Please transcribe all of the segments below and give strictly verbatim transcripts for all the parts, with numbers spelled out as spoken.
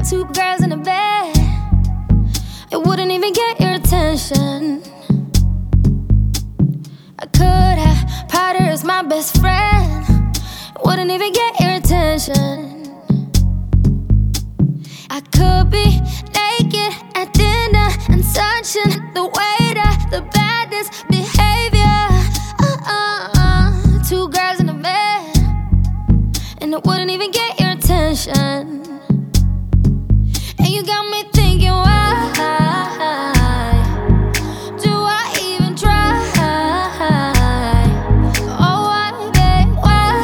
got two girls in a bed, it wouldn't even get your attention. I could have Powder as my best friend, it wouldn't even get your attention. I could be naked at dinner and touching the waiter, the baddest behavior. Uh-uh, two girls in a bed, and it wouldn't even get your attention. And you got me thinking, why do I even try? Oh, why, babe,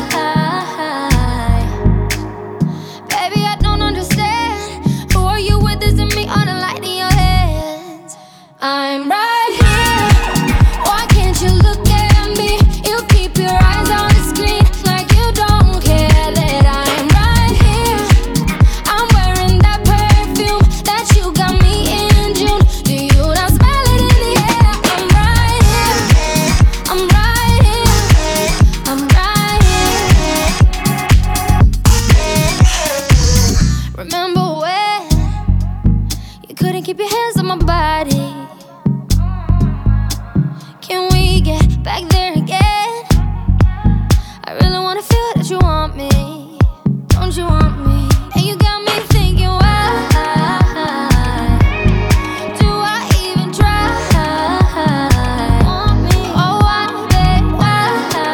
why? Baby, I don't understand. Who are you with? This and me on a light in your hands. I'm right here. Why can't you look at me? You keep your eyes on the screen like you don't care that I'm right here. I'm wearing that perfume that you got me in June. Do you not smell it in the air? I'm right here. I'm right here. I'm right here. Remember when you couldn't keep your hands on my body? Can we get back there again? I really wanna feel that you want me. Don't you want me? And you got me thinking, why do I even try? Want me? Oh, why, babe, why?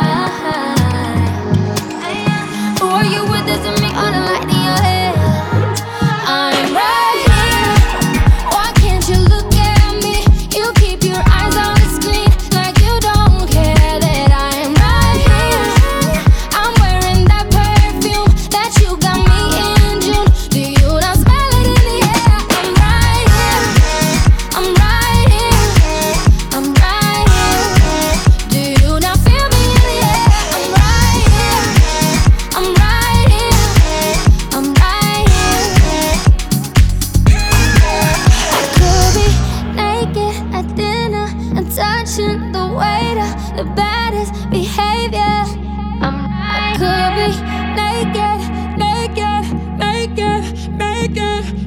Who are you with? This and me on a light in your head. I'm right here. Why can't you look at me? You keep your eyes on the screen like you don't care that I'm right here. I'm wearing that perfume that you got me in June. Do you not smell it in the air? I'm right here. I'm right here. I'm right here. Do you not feel me in the air? I'm right here. I'm right here. I'm right here. I could be naked at dinner and touching the waiter, the baddest behavior. I'm I could be naked, naked, naked, naked.